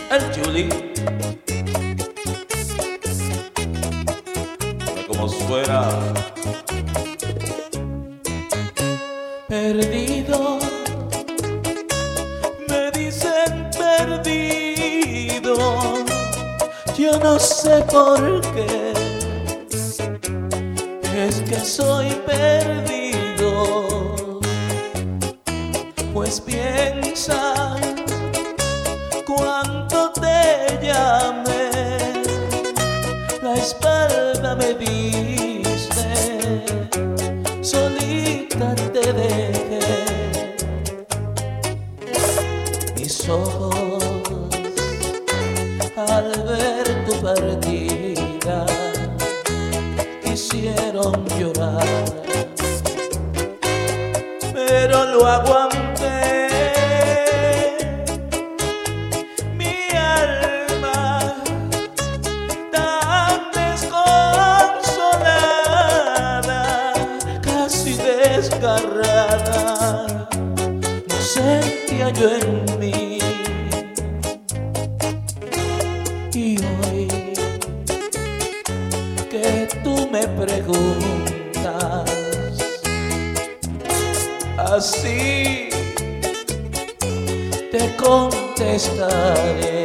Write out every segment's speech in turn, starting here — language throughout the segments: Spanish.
El Julie, como suena. Perdido, me dicen perdido, yo no sé por qué, es que soy perdido, pues piensa cuando te llamé, la espalda me diste, solita te dejé. Mis ojos al ver tu partida quisieron llorar, pero lo aguanté. Mi alma tan desconsolada, casi desgarrada, no sentía yo en mí. Y hoy que tú me preguntas así, te contestaré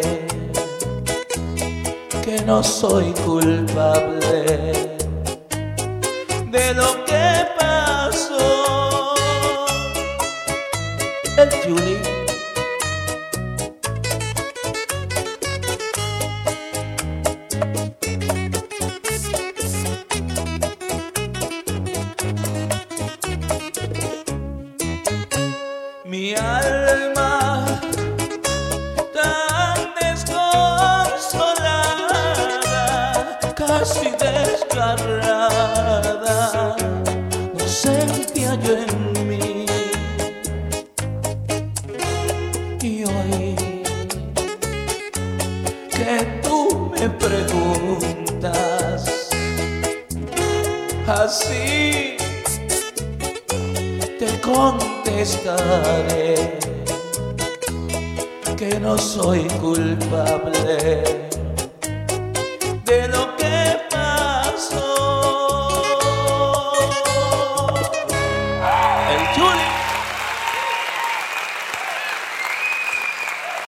que no soy culpable de lo que pasó. El Julie, mi alma tan desconsolada, casi desgarrada, no sentía yo en mí. Y hoy que tú me preguntas así, te contestaré que no soy culpable